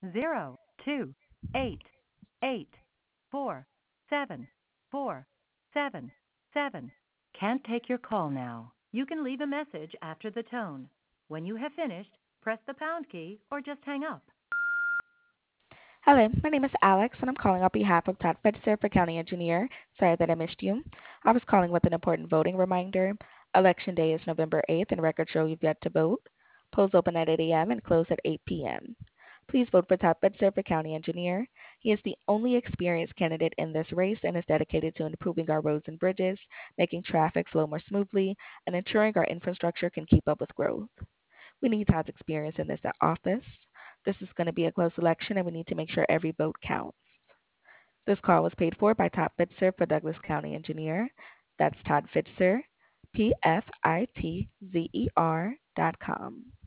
028847747. Can't take your call now. You can leave a message after the tone. When you have finished, press the pound key or just hang up. Hello, my name is Alex, and I'm calling on behalf of Todd Fetzer for County Engineer. Sorry that I missed you. I was calling with an important voting reminder. Election Day is November 8th, and records show you've yet to vote. Polls open at 8 a.m. and close at 8 p.m. Please vote for Todd Fetzer for County Engineer. He is the only experienced candidate in this race and is dedicated to improving our roads and bridges, making traffic flow more smoothly, and ensuring our infrastructure can keep up with growth. We need Todd's experience in this office. This is going to be a close election, and we need to make sure every vote counts. This call was paid for by Todd Fitzer for Douglas County Engineer. That's Todd Fitzer, PFITZER.com.